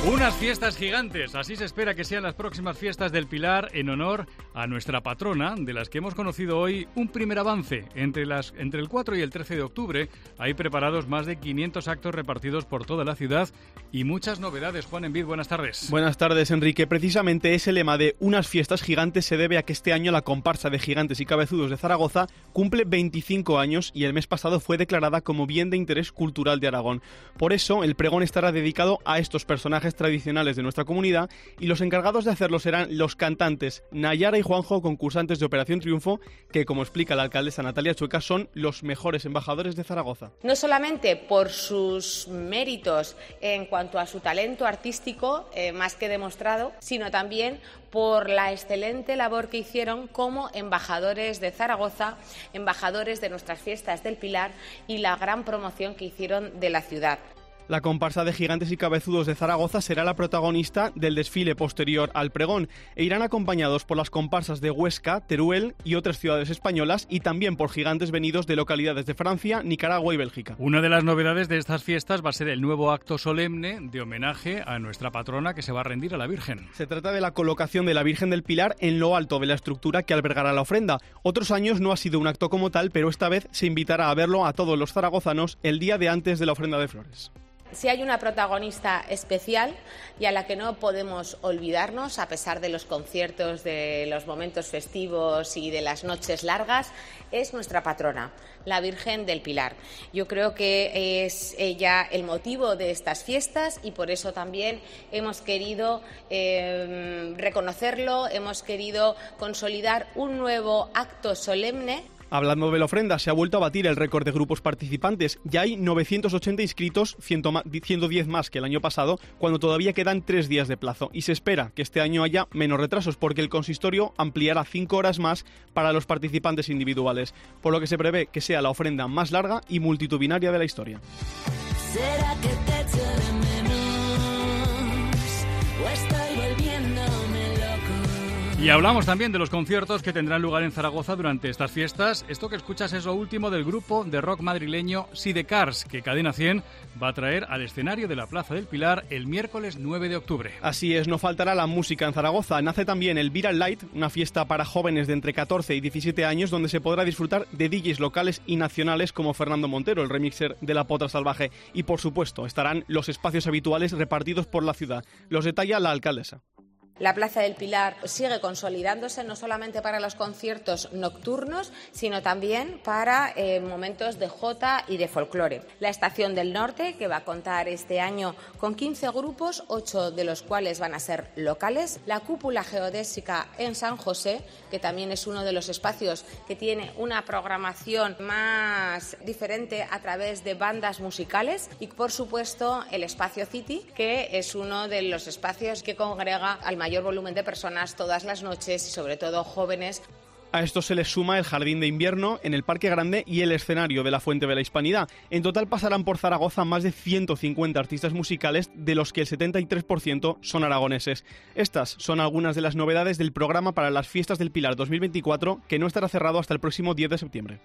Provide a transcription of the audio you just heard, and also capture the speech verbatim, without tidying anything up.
Unas fiestas gigantes, así se espera que sean las próximas fiestas del Pilar en honor a nuestra patrona, de las que hemos conocido hoy un primer avance. Entre, las, entre el cuatro y el trece de octubre hay preparados más de quinientos actos repartidos por toda la ciudad y muchas novedades. Juan Envid, buenas tardes. Buenas tardes, Enrique. Precisamente ese lema de unas fiestas gigantes se debe a que este año la comparsa de gigantes y cabezudos de Zaragoza cumple veinticinco años y el mes pasado fue declarada como bien de interés cultural de Aragón. Por eso, el pregón estará dedicado a estos personajes tradicionales de nuestra comunidad y los encargados de hacerlo serán los cantantes Nayara y Juanjo, concursantes de Operación Triunfo, que, como explica la alcaldesa Natalia Chueca, son los mejores embajadores de Zaragoza. No solamente por sus méritos en cuanto a su talento artístico, eh, más que demostrado, sino también por la excelente labor que hicieron como embajadores de Zaragoza, embajadores de nuestras fiestas del Pilar y la gran promoción que hicieron de la ciudad. La comparsa de gigantes y cabezudos de Zaragoza será la protagonista del desfile posterior al pregón e irán acompañados por las comparsas de Huesca, Teruel y otras ciudades españolas y también por gigantes venidos de localidades de Francia, Nicaragua y Bélgica. Una de las novedades de estas fiestas va a ser el nuevo acto solemne de homenaje a nuestra patrona que se va a rendir a la Virgen. Se trata de la colocación de la Virgen del Pilar en lo alto de la estructura que albergará la ofrenda. Otros años no ha sido un acto como tal, pero esta vez se invitará a verlo a todos los zaragozanos el día de antes de la ofrenda de flores. Si hay una protagonista especial y a la que no podemos olvidarnos, a pesar de los conciertos, de los momentos festivos y de las noches largas, es nuestra patrona, la Virgen del Pilar. Yo creo que es ella el motivo de estas fiestas y por eso también hemos querido eh, reconocerlo, hemos querido consolidar un nuevo acto solemne. Hablando de la ofrenda, se ha vuelto a batir el récord de grupos participantes. Ya hay novecientos ochenta inscritos, ciento diez más que el año pasado, cuando todavía quedan tres días de plazo. Y se espera que este año haya menos retrasos, porque el consistorio ampliará cinco horas más para los participantes individuales, por lo que se prevé que sea la ofrenda más larga y multitudinaria de la historia. ¿Será que te echo de menos o estoy volviéndome loco? Y hablamos también de los conciertos que tendrán lugar en Zaragoza durante estas fiestas. Esto que escuchas es lo último del grupo de rock madrileño Sidecars, que Cadena cien va a traer al escenario de la Plaza del Pilar el miércoles nueve de octubre. Así es, no faltará la música en Zaragoza. Nace también el Viral Light, una fiesta para jóvenes de entre catorce y diecisiete años, donde se podrá disfrutar de D Js locales y nacionales como Fernando Montero, el remixer de La Potra Salvaje. Y por supuesto, estarán los espacios habituales repartidos por la ciudad. Los detalla la alcaldesa. La Plaza del Pilar sigue consolidándose no solamente para los conciertos nocturnos, sino también para eh, momentos de jota y de folclore. La Estación del Norte, que va a contar este año con quince grupos, ocho de los cuales van a ser locales. La Cúpula Geodésica en San José, que también es uno de los espacios que tiene una programación más diferente a través de bandas musicales. Y, por supuesto, el Espacio City, que es uno de los espacios que congrega al mayor volumen de personas todas las noches y sobre todo jóvenes. A esto se les suma el Jardín de Invierno en el Parque Grande y el escenario de la Fuente de la Hispanidad. En total pasarán por Zaragoza más de ciento cincuenta artistas musicales, de los que el setenta y tres por ciento son aragoneses. Estas son algunas de las novedades del programa para las Fiestas del Pilar dos mil veinticuatro, que no estará cerrado hasta el próximo diez de septiembre.